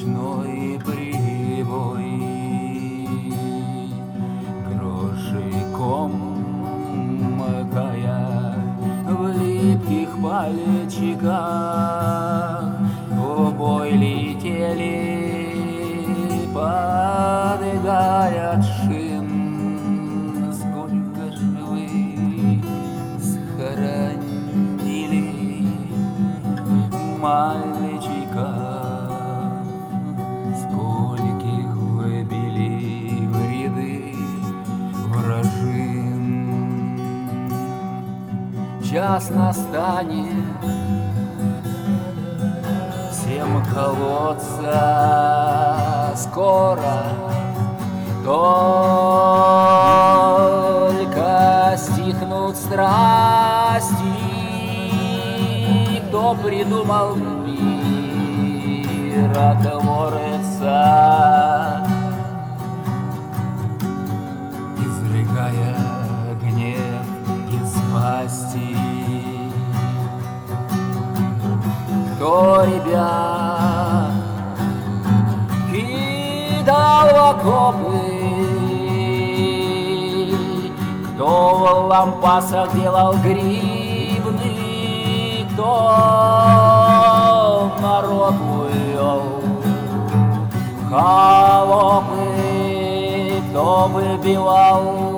ночной прибой, гроши комкая в липких пальчиках, в бой летели подгая от шин. Сколько ж вы схоронили мальчика, скольких выбили в ряды вражин. Час настанет, всем колоться скоро, только стихнут страсти. Кто придумал миротворца, изрыгая гнев из пасти? Кто ребят кидал в окопы, кто в лампасах делал гривны, кто народ увел в холопы, кто выбивал